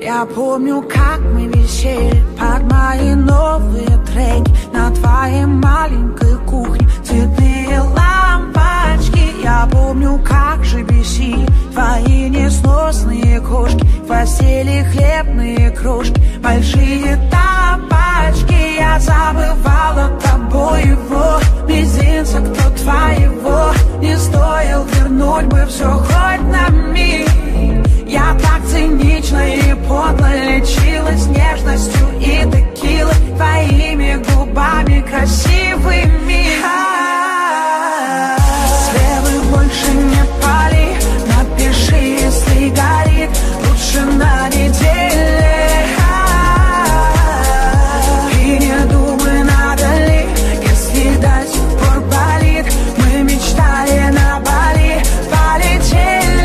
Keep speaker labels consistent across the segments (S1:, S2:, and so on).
S1: Я помню, как мы висели под мои новые треки на твоей маленькой кухне, цветные лампочки. Я помню, как же бесили твои несносные кошки, в постели хлебные крошки, большие тапочки. Я забывала тобой его мизинца, кто твоего не стоил, вернуть бы все хоть на миг. Я так цинично и подло лечилась нежностью и текилой, твоими губами красивыми. Слева больше не пали, напиши, если горит, лучше на неделе. И не думай, надо ли, если до сих пор болит. Мы мечтали на Бали, полетели.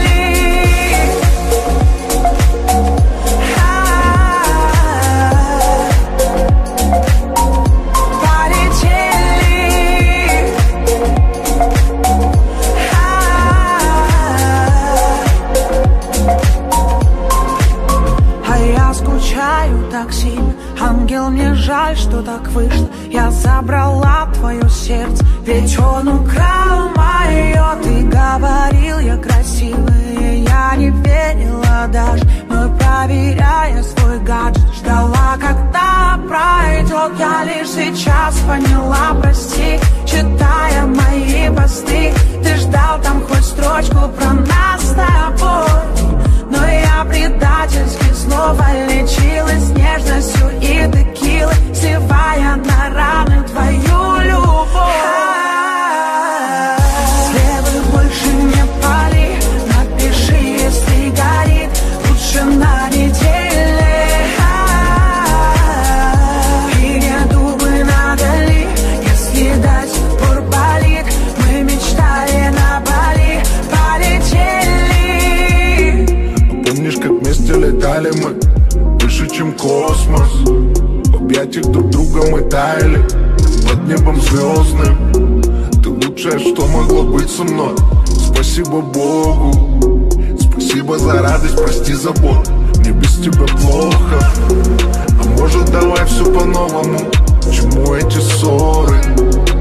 S1: Так сильно, ангел, мне жаль, что так вышло. Я забрала твое сердце, ведь он украл мое. Ты говорил, я красивая, я не верила даже, но проверяя свой гаджет, ждала, когда пройдет. Я лишь сейчас поняла, прости, читая мои посты. Ты ждал там хоть строчку про нас с тобой, но я предательски снова лечилась нежностью и текилой, сливая на раны твою любовь. Слева больше не пали, напиши, если горит, лучше на неделе. И не думай, надо ли, если до сих пор болит. Мы мечтали на Бали, полетели.
S2: Помнишь, как вместе летали мы, выше, чем космос? В объятиях друг друга мы таяли под небом звездным. Ты лучшее, что могло быть со мной. Спасибо Богу, спасибо за радость, прости за боль. Мне без тебя плохо, а может давай все по-новому? Чему эти ссоры?